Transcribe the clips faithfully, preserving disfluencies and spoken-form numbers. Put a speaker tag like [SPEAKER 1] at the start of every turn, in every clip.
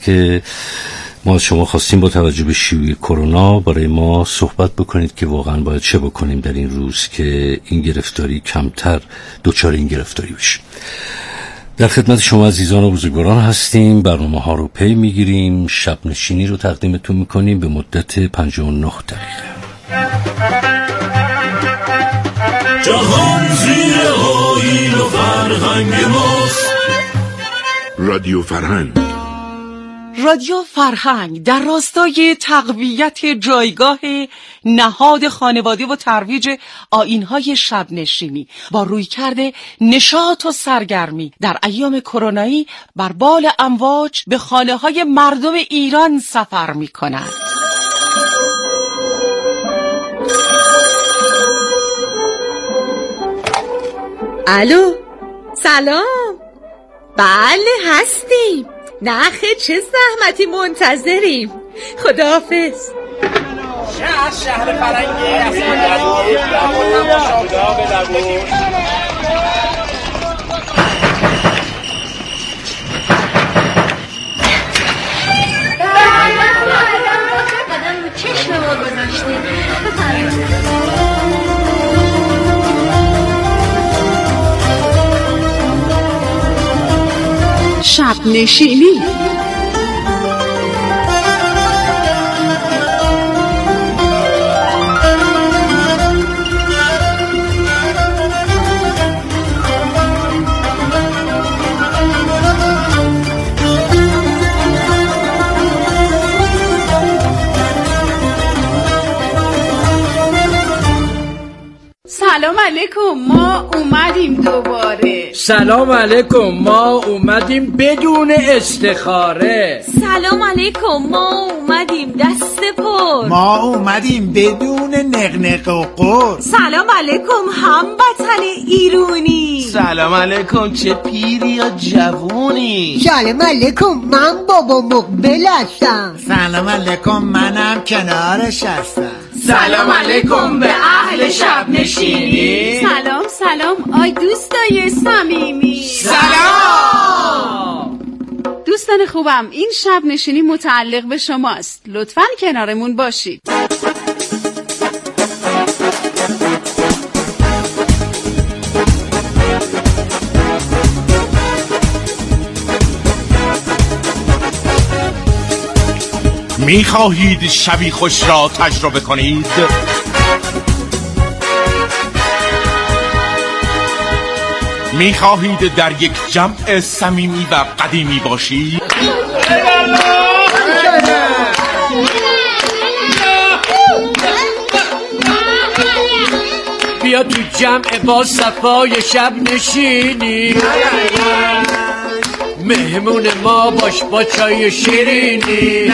[SPEAKER 1] که ما شما خواستیم با توجه به شیوع کرونا برای ما صحبت بکنید که واقعا باید چه بکنیم در این روز که این گرفتاری کمتر دچار این گرفتاری بشه. در خدمت شما عزیزان و بزرگواران هستیم. برنامه ها رو پی میگیریم. شب نشینی رو تقدیمتون میکنیم به مدت پنجاه و نه دقیقه.
[SPEAKER 2] جهان زیر آیین و فرهنگ ماست.
[SPEAKER 3] رادیو فرهنگ.
[SPEAKER 4] رادیو فرهنگ در راستای تقویت جایگاه نهاد خانواده و ترویج آیین‌های شب نشینی با رویکرد نشاط و سرگرمی در ایام کرونایی بر بال امواج به خانه‌های مردم ایران سفر می‌کند.
[SPEAKER 5] الو، سلام. بله هستیم. نخه چه زحمتی منتظریم. خداحافظ.
[SPEAKER 6] شهر شهر فرنگی اصلا فرنگی بودم با شاگاه بدبون.
[SPEAKER 7] قدم رو چشم ما گذاشتیم.
[SPEAKER 4] شب نشینی.
[SPEAKER 8] سلام علیکم، ما اومدیم دوباره.
[SPEAKER 9] سلام علیکم، ما اومدیم بدون استخاره.
[SPEAKER 5] سلام علیکم، ما اومدیم دست پر.
[SPEAKER 10] ما اومدیم بدون نقنق و قر.
[SPEAKER 5] سلام علیکم هموطن ایرونی.
[SPEAKER 6] سلام علیکم، چه پیری یا جوونی.
[SPEAKER 11] سلام علیکم، من بابا مقبل هستم.
[SPEAKER 10] سلام علیکم، منم کنارش هستم.
[SPEAKER 8] سلام علیکم به اهل شب نشینی. سلام سلام آی دوستای صمیمی.
[SPEAKER 6] سلام
[SPEAKER 8] دوستان خوبم، این شب نشینی متعلق به شماست. لطفاً کنارمون باشید.
[SPEAKER 3] می‌خواهید شبی خوش را تجربه کنید؟ می‌خواهید در یک جمع صمیمی و قدیمی باشید؟
[SPEAKER 9] بیا تو جمع با صفای شب نشینی، مهمون ما باش با چای شیرینی.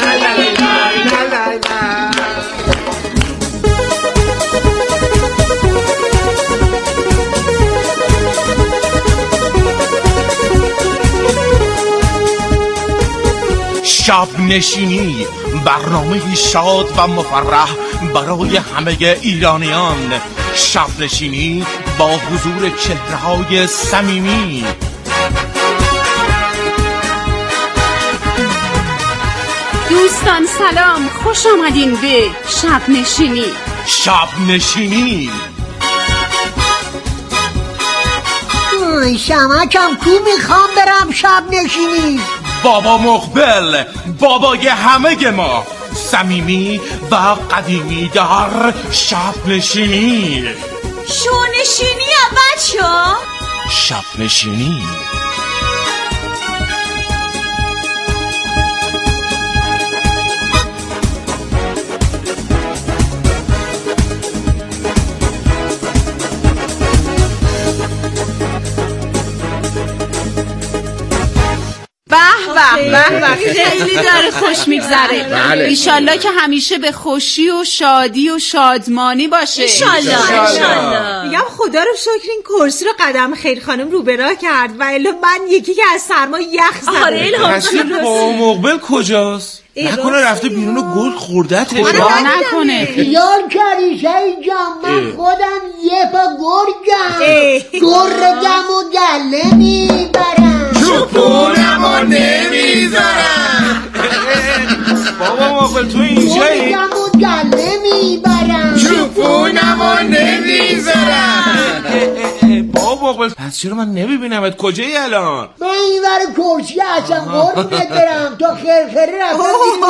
[SPEAKER 3] شب نشینی، برنامه شاد و مفرح برای همه ایرانیان. شب نشینی با حضور چهره‌های صمیمی.
[SPEAKER 8] دوستان سلام، خوش آمدین به شب نشینی.
[SPEAKER 3] شب نشینی.
[SPEAKER 11] آی شمکم کو، میخوام برم شب نشینی.
[SPEAKER 3] بابا مقبل، بابای همه ما، صمیمی و قدیمی در شب نشینی.
[SPEAKER 5] شو نشینی یا بچه؟
[SPEAKER 3] شب نشینی.
[SPEAKER 8] به به، خیلی داره خوش میگذره. ایشالله که همیشه به خوشی و شادی و شادمانی باشه.
[SPEAKER 5] ایشالله ایشالله. میگم خدا رو شکر این کرسی رو قدم خیر خانم رو برا کرد و الا من یکی که از سرما یخ زدم.
[SPEAKER 6] آره الهام بابا مقبل کجاست؟ نکنه رفته بیرون و گل خوردته؟
[SPEAKER 8] نکنه
[SPEAKER 11] خیال کردی شهید جان، من خودم یه پا گرگم، گرگم و گله میبرم،
[SPEAKER 6] چوپونم و نمیذارم.
[SPEAKER 3] مقبل تو اینجایی؟
[SPEAKER 11] گرگم و گله میبرم
[SPEAKER 3] چوپونم و نمیذارم. بابا مقبل پس چرا من نمیبینمت؟ کجایی الان؟
[SPEAKER 11] من این ور کرسی هستم قربونت برم تا خرخره رفتم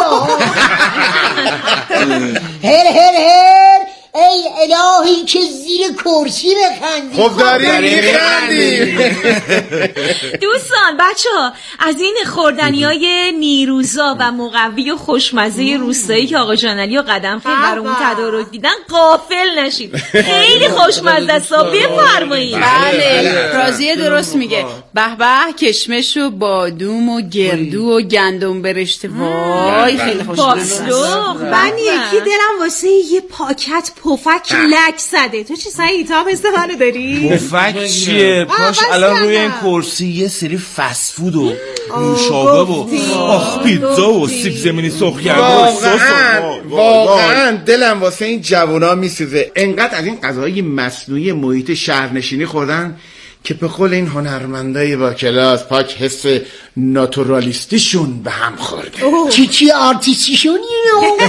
[SPEAKER 11] هر هر هر ای الهی که زیر کرسی بخندی.
[SPEAKER 3] خب داریم میخندیم.
[SPEAKER 5] دوستان بچه ها از این خوردنی های نیروزا و مقوی و خوشمزه روستایی که آقا جانعلی و قدم خیلی برامون تدارک دیدن غافل نشید. خیلی خوشمزه است. بفرمایید.
[SPEAKER 8] بله راضیه درست میگه. به به کشمش و بادوم و گردو و گندم برشته. وای خیلی خوشمزه.
[SPEAKER 5] من یکی دلم واسه یه پاکت پفک لک زده. تو چی سعید هم استفاده داری؟
[SPEAKER 3] پفک چیه؟ پاش الان روی این کرسی یه سری فست فود و نوشابه و آخ پیتزا و سیب زمینی سرخ کرده و سس.
[SPEAKER 12] واقعا دلم واسه این جوونا میسوزه. انقدر از این غذاهای مصنوعی محیط شهرنشینی خوردن که به قول این هنرمندای با کلاس پاک حس ناتورالیستیشون به هم خورده.
[SPEAKER 11] چی چی آرتیستیشون اینو؟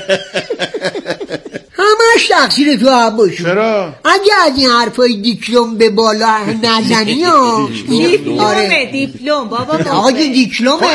[SPEAKER 11] همش تقصیر تو عباس.
[SPEAKER 12] چرا؟
[SPEAKER 11] اگه از این حرفای دیپلم به بالا نزنی ها.
[SPEAKER 5] دیپلمه دیپلم بابا.
[SPEAKER 11] آقا دیپلمه.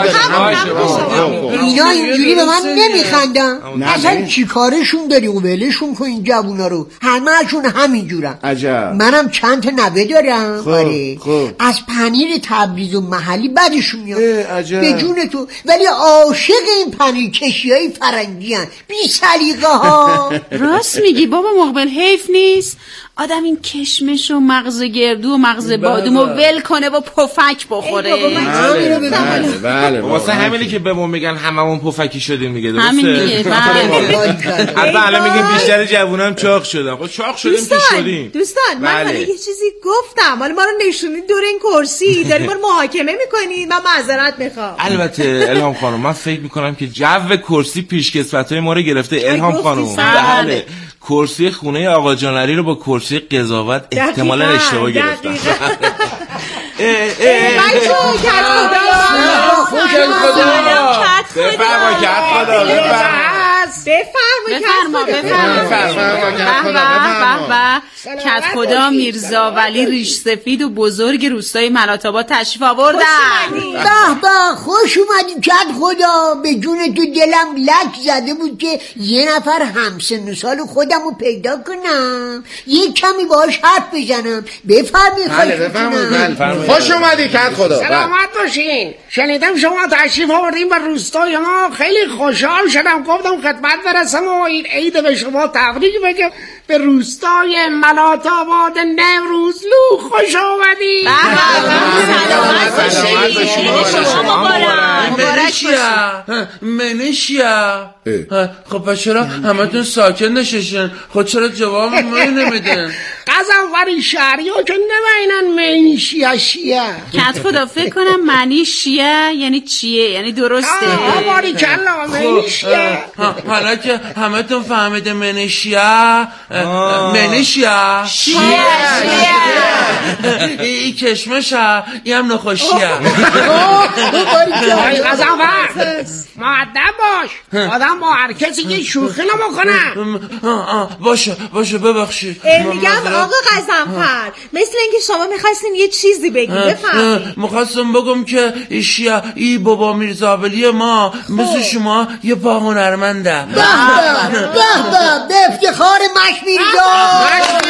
[SPEAKER 11] اینا اینجوری به من نمیخندن. اصلا چی کارشون داری و ولشون کن این جوونا رو. همه‌شون همینجورن.
[SPEAKER 12] عجب.
[SPEAKER 11] منم چند تا نوه دارم. آره.
[SPEAKER 12] خب.
[SPEAKER 11] از پنیر تبریز و محلی بدشون میاد.
[SPEAKER 12] عجب.
[SPEAKER 11] به جون تو ولی عاشق این پنیر کشیای فرنگی ان. بی سلیقه ها.
[SPEAKER 8] راست میگی بابا مقبل حیف نیست آدم این کشمش و مغز گردو و مغز بادوم و ول کنه و پفک بخوره.
[SPEAKER 12] بله بله بله.
[SPEAKER 3] واسه همینی که به ما میگن هممون پفکی شدیم میگه درسته؟
[SPEAKER 8] همین میگه.
[SPEAKER 3] حتی الان میگیم بیشتر جوونا چاق شدن. خب چاق شدیم که شدیم.
[SPEAKER 5] دوستان من حالا یه چیزی گفتم حالا ما رو نشونید دور این کرسی داریم ما رو محاکمه میکنید. من معذرت میخوام.
[SPEAKER 3] البته الهام خانم من فکر میکنم که جو کرسی پیشکسوتای ما رو گرفته. الهام خانم بله کرسی خونه آقا جانعلی رو با کرسی قضاوت احتمالاً اشتباه گرفتن.
[SPEAKER 5] بچه کت خدا
[SPEAKER 3] بفرما کت خدا
[SPEAKER 5] بفرما
[SPEAKER 8] بفرما کت خدا میرزا ولی ریش سفید و بزرگ روستای ملات‌آباد تشریف آوردن.
[SPEAKER 11] به به خوش اومدی کت خدا. به جون تو دلم لک زده بود که یه نفر همسن و سال خودم رو پیدا کنم یه کمی باهاش حرف بزنم. بفرمایید.
[SPEAKER 12] بله بفرمایید. خوش اومدی کت خدا.
[SPEAKER 6] سلامت باشین. شنیدم شما تشریف آوردین به روستای ما. خیلی خوشحال شدم گفتم خدمت برسم و این عید به شما تبریک بگم. به روستای ملات‌آباد نوروزلو خوش آمدید.
[SPEAKER 5] سلامت باشید. شما مبارک.
[SPEAKER 13] منشیا خب پس چرا همتون ساکن نششن؟ خب چرا جواب ما نمیدن؟
[SPEAKER 6] قزنفری شهری ها که نمینن منشیا شیه.
[SPEAKER 8] کت خدا فکر کنم معنی شیه یعنی چیه یعنی درسته.
[SPEAKER 6] آه باری کلا منشیا.
[SPEAKER 13] حالا که همتون فهمیده منشیا منشیا
[SPEAKER 8] شیه
[SPEAKER 13] این کشمشه این هم نخوشیه.
[SPEAKER 6] قزنفر مؤدب باش. آدم با هر کسی یه شوخی نمیکنه.
[SPEAKER 13] باشه باشه ببخشید.
[SPEAKER 5] میگم آقا قزنفر مثل اینکه شما میخواستین یه چیزی بگید. بفرمایید.
[SPEAKER 13] میخواستم بگم که ایشیا ای بابا میرزاولی ما مثل شما یه پا هنرمنده.
[SPEAKER 11] به به به به افتخار مش میرزا.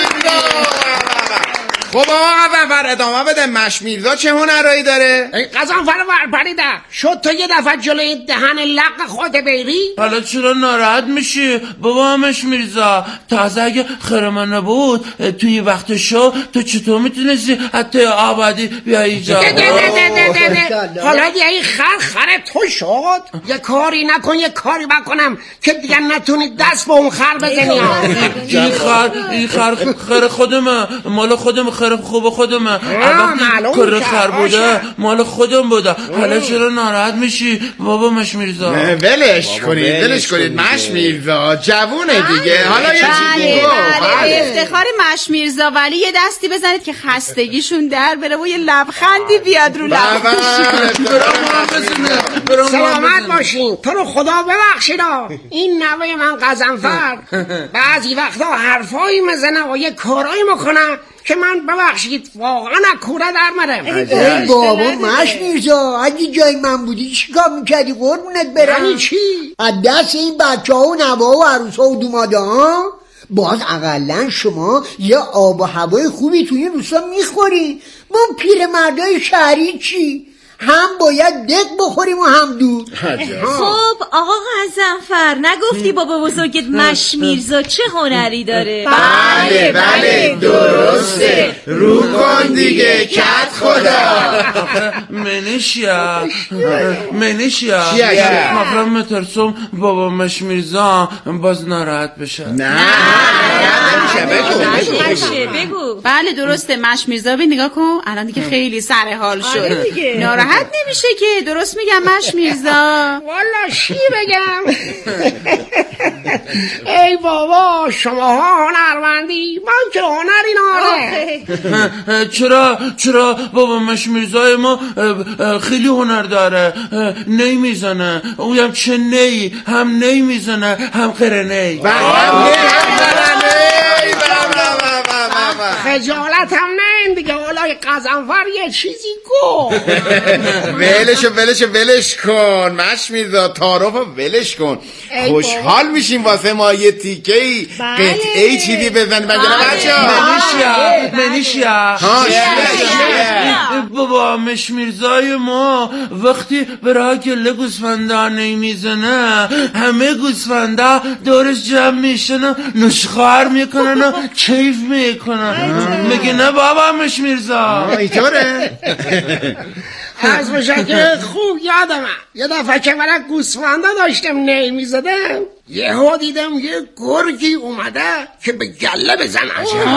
[SPEAKER 12] خب آقا قزنفر ادامه بده. مش میرزا چه هنرایی داره؟
[SPEAKER 6] ای قزنفر ورپریده شد تو یه دفعه جلوی دهن لق خود بیری.
[SPEAKER 13] حالا چرا ناراحت میشی بابا همش میرزا؟ تازه اگه خیر من نبود توی وقت شو تو چطور میتونستی حتی آبادی بیایی اینجا؟
[SPEAKER 6] حالا یه این خر خر تو شد. یه کاری نکن یه کاری بکنم که دیگه نتونی دست به اون خر بزنی.
[SPEAKER 13] این خر این خر خر خودمه مال خودم خیر خوب خودمه. وقتی کره خر بوده مال خودم بوده. حالا چرا ناراحت میشی بابا مش میرزا؟
[SPEAKER 12] ولش کنید ولش کنید مش میرزا جوونه دیگه. حالا یه چیزی گفت
[SPEAKER 8] به افتخار مش میرزا ولی یه دستی بزنید که خستگیشون در بره و یه لبخندی بیاد رو لبشون.
[SPEAKER 6] سلامت باشین. تو رو خدا ببخشید این نوه من غضنفر بعضی وقتا حرفایی میزنه و یه کارایی میکنه که من ببخشید واقعا کوره در مرم.
[SPEAKER 11] ای بابا مش میرزا اگه جای من بودی چی کار میکردی قربونت برم؟
[SPEAKER 6] یعنی چی؟
[SPEAKER 11] از دست این بچه ها و نوه و عروس ها و دوماده ها باز اقلن شما یه آب و هوای خوبی توی این روستا میخوری. ما پیر مردای شهری چی؟ هم باید دک بخوریم و هم دود.
[SPEAKER 5] خب آقا غضنفر نگفتی بابا بزرگت مش میرزا چه هنری داره؟
[SPEAKER 12] بله بله درسته. رو کن دیگه کت خدا.
[SPEAKER 13] منشیا منشیا
[SPEAKER 12] چیه؟
[SPEAKER 13] مقرم مترسم بابا مش میرزا باز ناراحت بشه.
[SPEAKER 12] نه
[SPEAKER 5] نمیشه بگو.
[SPEAKER 8] بله درسته مش میرزا ببین نگاه کن الان دیگه خیلی سر حال شد. ناراحت نمیشه که درست میگم مش میرزا؟
[SPEAKER 6] والا چی بگم؟ ای بابا شماها هنرمندی من که هنری ناره.
[SPEAKER 13] چرا چرا بابا مش میرزای ما خیلی هنر داره. نی میزنه اویم چه نی هم نی میزنه هم قره نی.
[SPEAKER 6] خجالت هم نه دیگه. حالا غضنفر یه چیزی گفت.
[SPEAKER 12] ولش ولش ولش کن مش میرزا تعارف ولش کن. خوشحال میشیم واسه ما یه تیکه‌ای قطعه‌ای چیزی بزنیم بچه‌ها.
[SPEAKER 13] منیشیا منیشیا بابا مش میرزای ما وقتی برای گله گوسفندا نمیزنه همه گوسفندا دورش جمع میشن و نشخوار میکنن و کیف میکنن. میگه نه بابا مش میرزا
[SPEAKER 12] اینطوره؟
[SPEAKER 6] از بشه که خوب یادمه یه دفعه که برای گوسفندا داشتم نی میزدم یه ها دیدم یه گرگی اومده که به گله بزنه.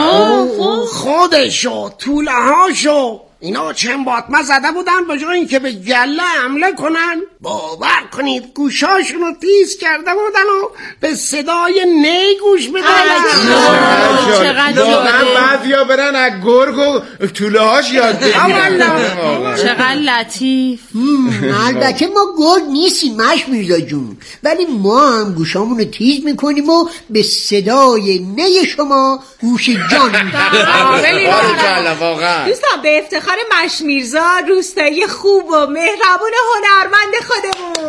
[SPEAKER 6] خودشو طوله هاشو اینا چند باطمه زده بودن به جای اینکه به گله حمله کنن باور کنید گوشاشونو تیز کرده بودن و به صدای نی گوش بدن.
[SPEAKER 12] من بعضیا برن از گرگ و طوله هاش یاد بگیرن.
[SPEAKER 8] چقدر لطیف.
[SPEAKER 11] البته ما گرگ نیستیم مش میرزا جون ولی ما هم گوشامونو تیز میکنیم و به صدای نی شما گوش جان میدیم.
[SPEAKER 5] دوستان به افتخار مش میرزا روستایی خوب و مهربون هنرمند خودمون.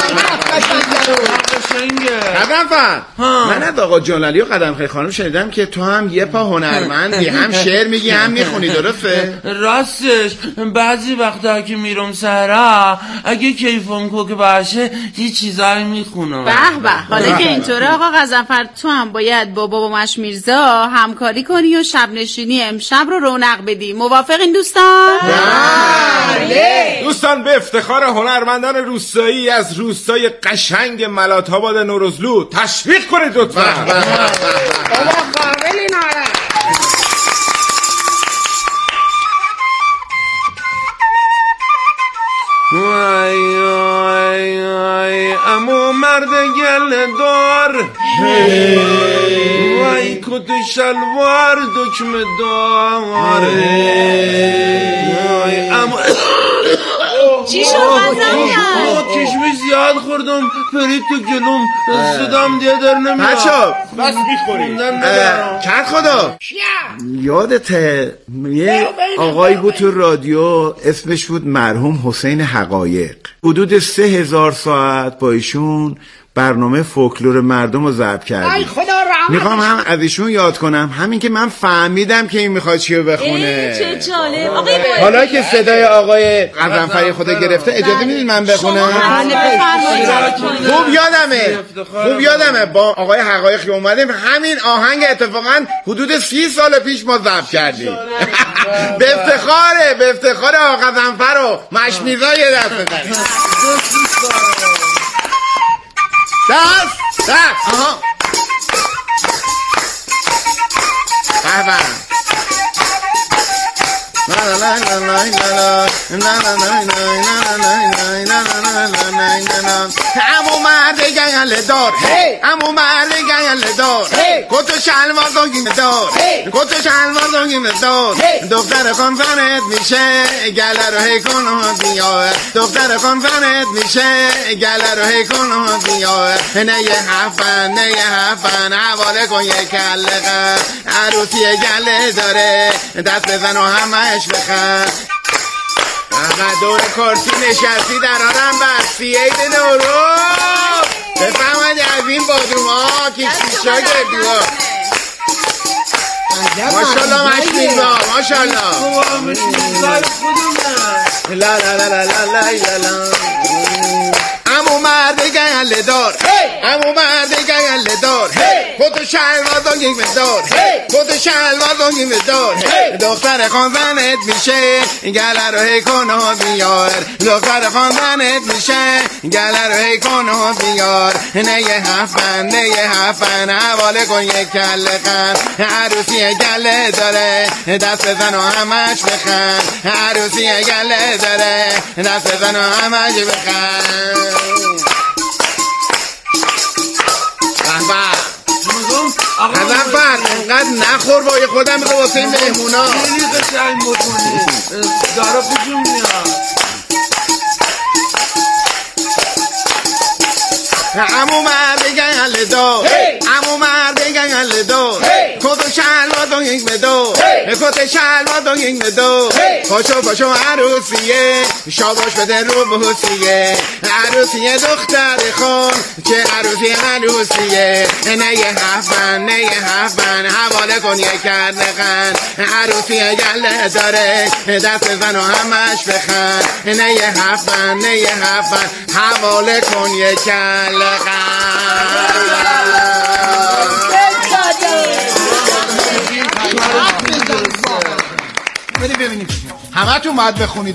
[SPEAKER 12] غضنفر من از آقا جلالی و قدمخیل خانم شنیدم که تو هم یه پا هنرمندی هم شعر میگی هم میخونی درسته؟
[SPEAKER 13] راستش بعضی وقتا که میرم سهرا اگه کیفم کوک باشه یه چیزایی میخونم.
[SPEAKER 8] به به حالا که اینطوره آقا غضنفر تو هم باید با بابا مش میرزا همکاری کنی و شب نشینی امشب رو رونق بدی. موافقین دوستان؟
[SPEAKER 3] بله. دوستان به افتخار هنرمندان روستایی از روستای قشنگ ملات‌آباد نوروزلو تشویق کنید لطفا.
[SPEAKER 6] بابا قابلی ناره.
[SPEAKER 13] وای وای وای امو مرد گل دار وای کت شلوار دکم دار وای امو
[SPEAKER 5] چی شد غضنفر؟
[SPEAKER 13] کشمش زیاد خوردم پرید تو گلوم صدام دیگه در نمیاد.
[SPEAKER 12] بچه
[SPEAKER 3] بس میخوری
[SPEAKER 12] کت خدا یادته یه آقایی بود تو رادیو اسمش بود مرحوم حسین حقایق. حدود سه هزار ساعت با ایشون برنامه فولکلور مردم رو ضبط کردیم. میخوام هم از ایشون یاد کنم همین که من فهمیدم که این میخواد چیو بخونه.
[SPEAKER 5] چه جالب. آقای
[SPEAKER 12] حالا که صدای آقای غضنفری خدا گرفته اجازه میدید من بخونم؟ خوب یادمه خوب یادمه با آقای حقایق که اومدیم همین آهنگ اتفاقا حدود سی سال پیش ما ضبط کردیم. به افتخاره به افتخار آقا غضنفر و مش میرزا یه دست بزنید. دست دست آها امو مرد گل دار امو مرد گل دار کت شلوار دنگیم دار کت شلوار دنگیم دار دختر خانفنت میشه گله رو هی کن و بیار دختر خانفنت میشه گله رو هی کن و بیار نه یه هفن نه یه هفن حواله کن یه کله قد عروسی گله داره دست بزن و همش بخند اما دور کرسی نشستی در آرم بستی عید نورو بفهمدی از این بادوم ها که شیشا گردی ها ماشالله مشکین با ماشالله لا لا لا لا لا لا لا امو مرد گل دار امو مرد گل دار خود شلوار دنگیم دار خود شلوار دنگیم دار دختر خانزنت میشه گله رو هی کن و بیار دختر خانزنت میشه گله رو هی کن و بیار نه یه هفن نه یه هفن حواله کن یه کله قند عروسی گله داره دست بزن و همش بخند عروسی گله داره دست بزن و همش بخند غزنفر اینقدر نخور بای خودم رو واسه مهمونا
[SPEAKER 13] خیلی قشنگ بکنی دارا بجون میاد
[SPEAKER 12] امو مرد گل دار امو مرد گل دار کت شلوار دنگیم دار کت شلوار دنگیم دار پاشو پاشو عروسیه شاباش بده رو بوسیه عروسیه دختر خان چه عروسی عروسیه نه یه هفن نه یه هفن حواله کن یه کردقن عروسی گله داره دست بزن و همش بخند نه یه هفن نه یه هفن حواله کن یه کل
[SPEAKER 10] بریم ببینیم همه تون باید بخونید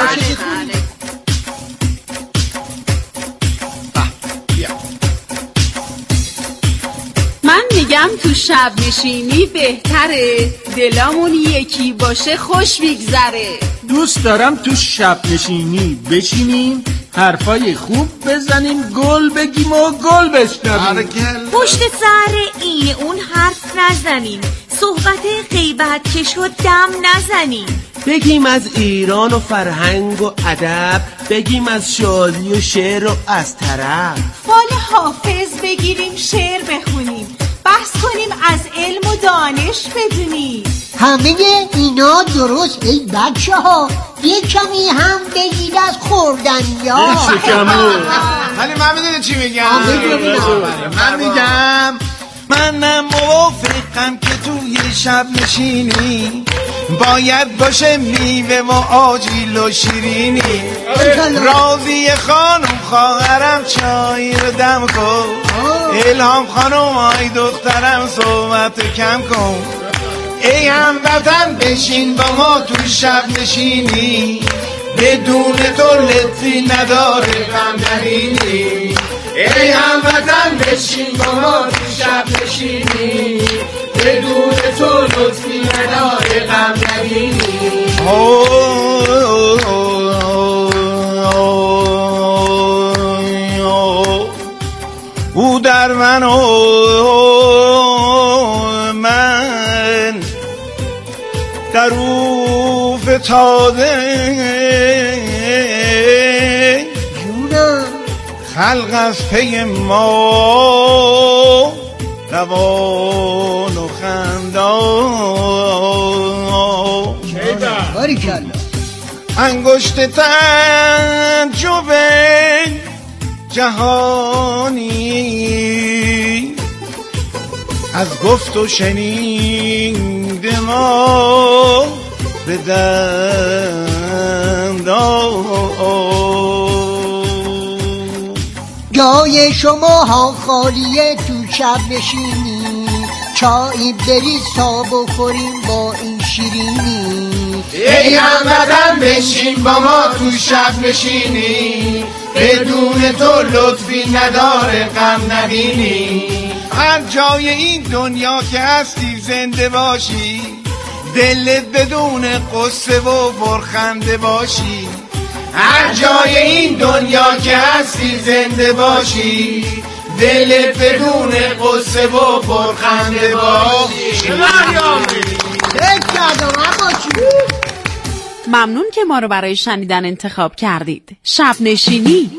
[SPEAKER 8] من میگم تو شب نشینی بهتره دلامون یکی باشه خوش میگذره
[SPEAKER 9] دوست دارم تو شب نشینی بشینیم حرفای خوب بزنیم گل بگیم و گل بشنویم
[SPEAKER 5] پشت سر این اون حرف نزنیم صحبت غیبت که شد دم نزنیم
[SPEAKER 14] بگیم از ایران و فرهنگ و ادب بگیم از شادی و شعر و از طرب
[SPEAKER 15] فال حافظ بگیریم شعر بخونیم بحث کنیم از علم و دانش بدونیم
[SPEAKER 11] همه اینا درست ای بچه ها یه کمی هم بگید از خوردنی ها
[SPEAKER 12] ولی من میدونی چی میگم
[SPEAKER 10] من میگم منم موافقم که توی شب نشینی باید باشه میوه و آجیل و شیرینی راضی خانم خواهرم چای رو دم کن الهام خانم آی دخترم صحبت کم کن ای هموطن بشین با ما تو شب نشینی بدون تو لطفی نداره غم نبینی ای هموطن بشین با ما تو شب نشینی بدون تو لطفی نداره غم نبینی او در من و من در او فتاده خلق از پی ما روان و خندان انگشت تعجب جهانی از گفت و شنید ما به دندان
[SPEAKER 11] جای شما ها خالیه تو شب نشینی چای بریز تا بخوریم با این شیرینی
[SPEAKER 10] ای هموطن بشین با ما تو شب نشینی بدون تو لطفی نداره غم نبینی هر جای این دنیا که هستی زنده باشی دلت بدون قصه و پرخنده باشی، هر جای این دنیا که هستی زنده باشی، دلت بدون قصه و پرخنده باشی.
[SPEAKER 8] ممنون که ما رو برای شنیدن انتخاب کردید. شب نشینی.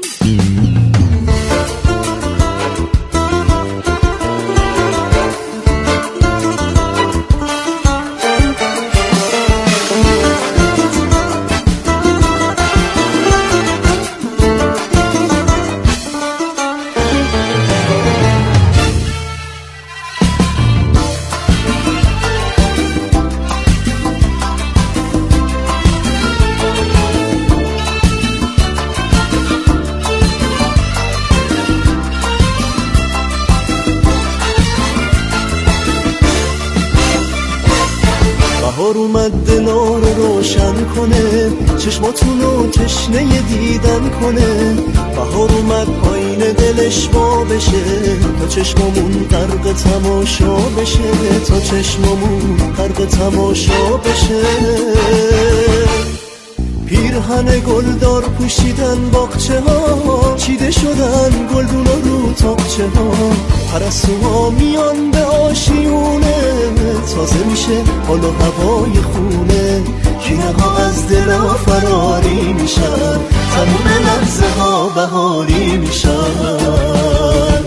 [SPEAKER 16] بهار اومد دلا رو روشن کنه، چشماتونو تشنه دیدن کنه. بهار اومد آینه دلش وا بشه، تا چشمامون غرق تماشا بشه، تا چشمامون غرق تماشا بشه. پیرهن گلدار پوشیدن باغچه ها، چیده شدن گلدونا رو تاقچه ها. پرستوها میان به آشیونه، تازه میشه حال و هوای خونه. کینه ها از دلا فراری میشن، تموم لحظه ها بهاری میشن.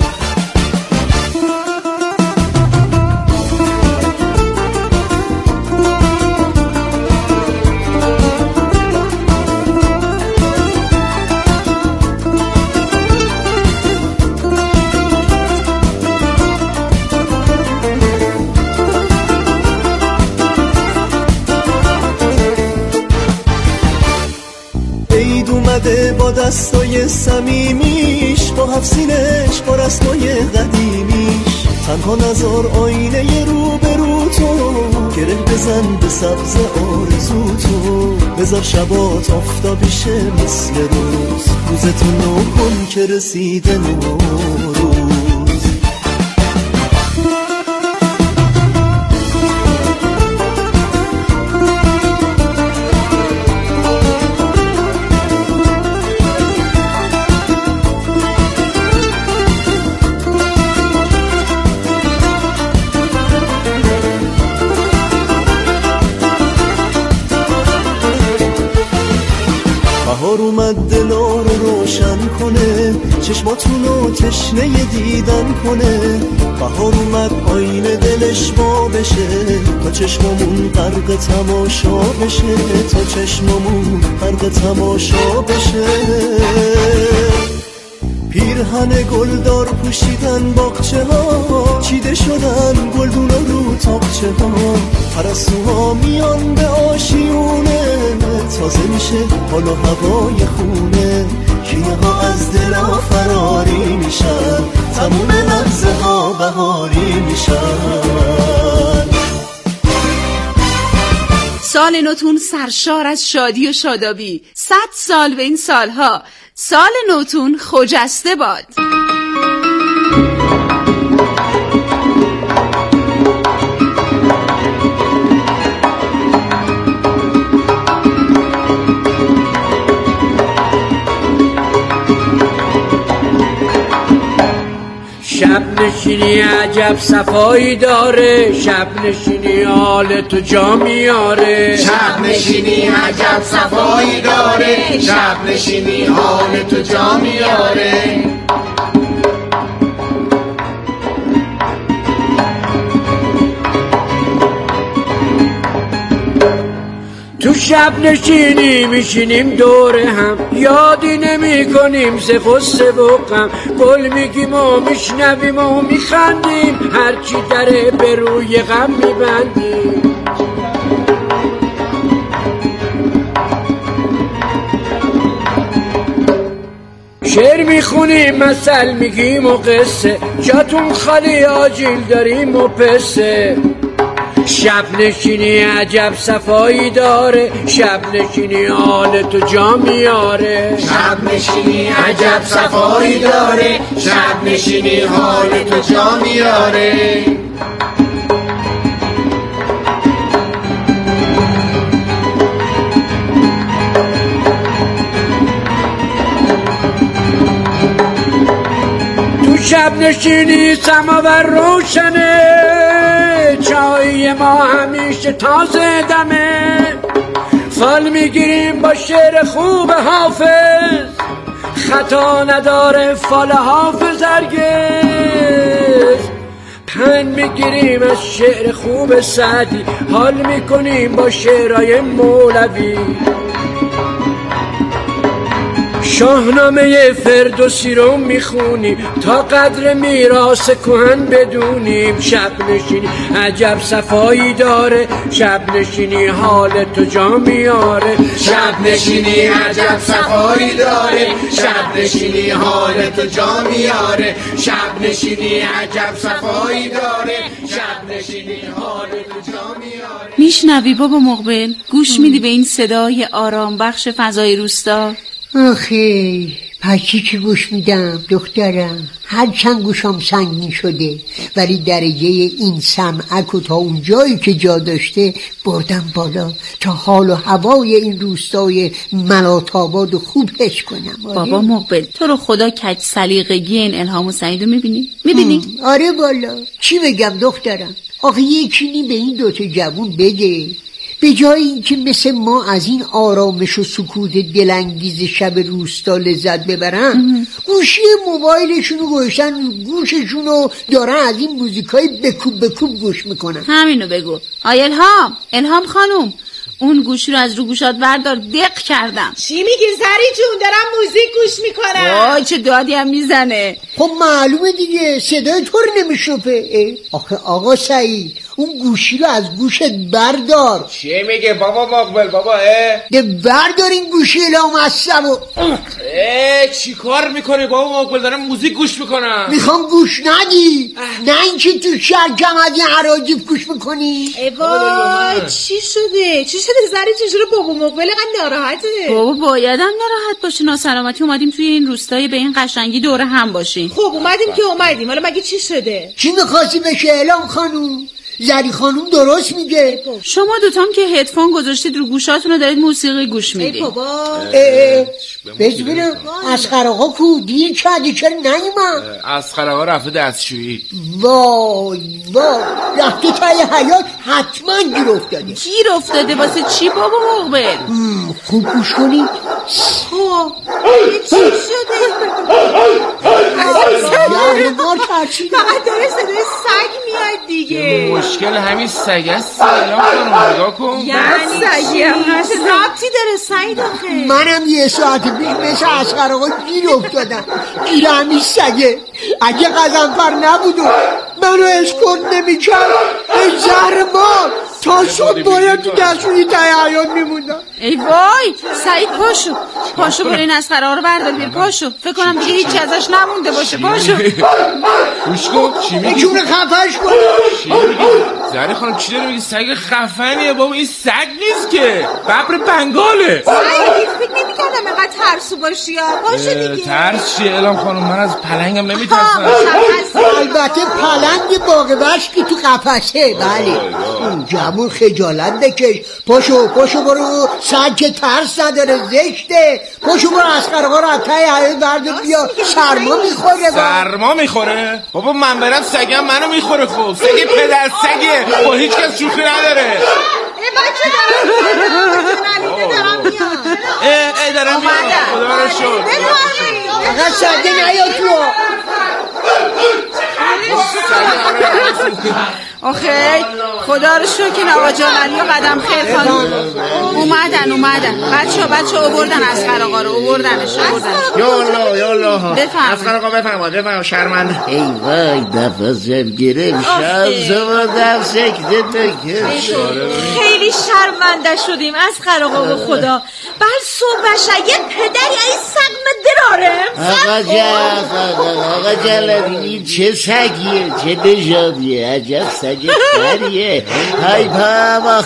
[SPEAKER 16] با دستای صمیمیش، با حفظینش، با رسمای قدیمیش. تنها نظر آینه رو به رو تو، گره بزن به سبز آرزو تو. بذار شبات آفتابیشه مثل روز، روزتو نو کن که رسیده نوروز. بهار اومد دلا رو روشن کنه، چشماتونو تشنه دیدن کنه. بهار اومد آینه دلش وا بشه، تا چشمامون غرق تماشا بشه، تا چشمامون غرق تماشا بشه. پیرهن گلدار پوشیدن باغچه ها، چیده شدن گلدونا رو تاقچه ها. پرستوها میان به آشیونه، تازه میشه حال و هوای خونه. کینه ها از دلا فراری میشن، تموم لحظه ها بهاری میشن.
[SPEAKER 8] سال نوتون سرشار از شادی و شادابی. صد سال به این سالها. سال نوتون خجسته باد.
[SPEAKER 17] شب نشینی عجب صفایی داره، شب نشینی حال تو جا میاره.
[SPEAKER 10] شب نشینی عجب صفایی داره، شب نشینی حال تو جا میاره.
[SPEAKER 17] تو شب نشینی میشینیم دور هم، یادی نمی کنیم ز غصه و غم. گل میگیم و میشنویم و میخندیم، هرچی دره به روی غم میبندیم. شعر میخونیم، مثل میگیم و قصه، جاتون خالی آجیل داریم و پسه. شب نشینی عجب صفایی داره، شب نشینی حال تو جا میاره.
[SPEAKER 10] شب نشینی عجب صفایی داره، شب نشینی حال تو جا میاره.
[SPEAKER 17] شب نشینی سماور روشنه، چای ما همیشه تازه دمه، فال میگیریم با شعر خوب حافظ، خطا نداره فال حافظ هرگز، پند میگیریم از شعر خوب سعدی، حال میکنیم با شعرهای مولوی، شاهنامه فردوسی رو میخونیم تا قدر میراث کهن بدونیم، شب نشینی عجب صفایی داره، شب نشینی حال تو جا میاره،
[SPEAKER 10] شب نشینی عجب صفایی داره، شب نشینی حال تو جا میاره، شب نشینی عجب صفایی داره، شب نشینی حال تو جا میاره.
[SPEAKER 8] میشنوی بابا مقبل؟ گوش میدی به این صدای آرام بخش فضای روستا؟
[SPEAKER 11] آخه پچی که گوش میدم دخترم، هر چند گوشم سنگین شده ولی درجه این سمعک و تا اون جایی که جا داشته بردم بالا تا حال و هوای این روستای ملات‌آباد خوب حس کنم. آره؟
[SPEAKER 8] بابا مقبل تو رو خدا کج سلیقگی این الهام و سعیدو میبینی؟ میبینی؟
[SPEAKER 11] آره بالا، چی بگم دخترم؟ آخه یکی نی به این دوتا جوون بگه به جای اینکه مثل ما از این آرامش و سکوت دلانگیز شب روستا لذت ببرن، گوشی موبایلشونو گوشن گوششونو دارن از این موزیکای بکوب بکوب گوش میکنن.
[SPEAKER 8] همینو بگو. آی الهام، الهام خانوم، اون گوشی رو از رو گوشات بردار، دق کردم.
[SPEAKER 15] چی میگی زری جون؟ دارم موزیک گوش میکنم.
[SPEAKER 8] وای چه دادی هم میزنه.
[SPEAKER 11] خب معلومه دیگه، صدای تو رو نمیشنفه. آخه آقا سعید اون گوشی رو از گوشت بردار.
[SPEAKER 3] چی میگه بابا مقبل؟ بابا اه
[SPEAKER 11] ده بردار این گوشی الهام از سبو.
[SPEAKER 3] اه چی کار میکنی بابا مقبل؟ دارم موزیک گوش میکنم.
[SPEAKER 11] میخوام گوش ندی، نه اینکه تو شرکم از این عراجیف گوش میکنی.
[SPEAKER 15] ای وای چی شده؟ چی شده زری جون؟ چرا بابا مقبل اینقدر ناراحته؟
[SPEAKER 8] بابا بایدم ناراحت باشه، ناسلامتی اومدیم توی این روستای به این قشنگی دوره هم باشیم.
[SPEAKER 15] خب اومدیم که اومدیم، حالا مگه چی شده؟
[SPEAKER 11] چی میخواستی بشه الهام خانوم؟ زری خانوم درست میگه.
[SPEAKER 8] شما دوتام که هدفون گذاشتید رو گوشاتون رو دارید موسیقی گوش میدید.
[SPEAKER 15] ای بابا
[SPEAKER 11] بز بینم اسخر آقا کو دیر کردی چرا نیومد؟
[SPEAKER 3] اسخر آقا رفته دستشویی.
[SPEAKER 11] وای وای رفته تای حیات، حتما گیر افتاده.
[SPEAKER 8] گیر افتاده واسه چی بابا مقبل؟
[SPEAKER 11] خوب گوش کنید.
[SPEAKER 15] خب چی شده؟
[SPEAKER 11] گرمار ترچیده،
[SPEAKER 15] فقط داره صدای سگ میاد دیگه.
[SPEAKER 3] مشکل همین سگ است. سلام خانم نگاه کن.
[SPEAKER 15] یعنی سگی هم هست ربطی داره سعید آخه؟
[SPEAKER 11] منم یه ساعت پیش مثل اسخر آقا گیر افتادم. گیر همین سگه. اگه قزنفر نبودو منو اسکورت نمیکرد ای زهر مار تا صبح باید تو دستوری تای حیات میموندم.
[SPEAKER 8] ای وای سعید پاشو پاشو برو این اسخر آقا رو بردار بیر. پاشو فکر کنم دیگه هیچی ازش نمونده باشه. پاشو
[SPEAKER 3] گوش کن چی میگی؟
[SPEAKER 11] جون خفش کن.
[SPEAKER 3] زری خانم چی داری میگی؟ سگ خفنیه بابا، این سگ نیست که، ببر بنگاله.
[SPEAKER 15] سعید فکر نمی‌کردم اینقدر ترسو باشی. پاشو دیگه.
[SPEAKER 3] ترس چیه الهام خانم؟ من از پلنگم نمیترسم.
[SPEAKER 11] البته پلنگ باغ وحش که تو قفسه. بله اون جمون خجالت بکش. پاشو پاشو برو، سگ که ترس نداره، زشته. پاشو برو اسخر آقا رو از تای حیاط بردار بیا، سرما میخوره.
[SPEAKER 3] سرما میخوره؟ بابا من برم سگم منو میخوره. خب سگ پدر سگه، با هیچ کس شوخی نداره.
[SPEAKER 15] ای بچه دارم دارم میاد.
[SPEAKER 3] ای ای دارم میاد. خدا رو شکر.
[SPEAKER 11] آقا سگه نیا تو.
[SPEAKER 8] آخه خدا رو شکر آقا جان علی و قدم خیر خانم اومدن اومدن بچه ها بچه ها آوردن اسخر آقا رو، آوردنش آوردنش.
[SPEAKER 12] یا الله یا الله.
[SPEAKER 8] بفرمایید
[SPEAKER 12] اسخر آقا بفرمایید بفرمایید. شرمنده. ای وای نفسم گرفت شب زمادم سکته بکش.
[SPEAKER 5] خیلی شرمنده شدیم اسخر آقا به خدا. بل صبح بشه یه پدری این سقم درارم.
[SPEAKER 14] آقا جان آقا جان این چه سگیه چه نژادیه؟ عجب سگ خریه. های بابا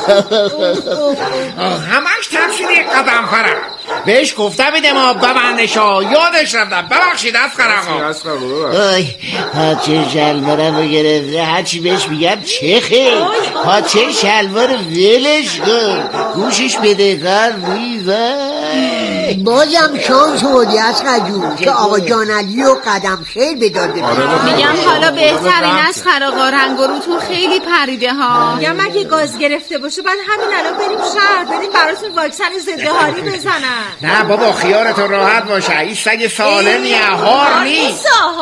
[SPEAKER 12] همش تفسیری قدم فرم. بهش گفته بیده ما ببندشا، یادش رفتم. ببخشید اسخر آقا.
[SPEAKER 14] آی پاچه شلوارم رو گرفته، هرچی بهش میگم چه خیر. پاچه شلوار ولش کن، گوشش بدهکار میزن.
[SPEAKER 11] بازم شانس بودی از خجون که آقا جان علی و قدم خیر به داده
[SPEAKER 8] میگم حالا بهترین از خراغار هنگروتون خیلی پریده ها.
[SPEAKER 5] میگم اگه گاز گرفته باشه بعد همین الان بریم شهر بریم براتون واکسن ضد هاری بزنن.
[SPEAKER 6] نه بابا خیالتون راحت باشه، این سگ سالمیه، هار نیست.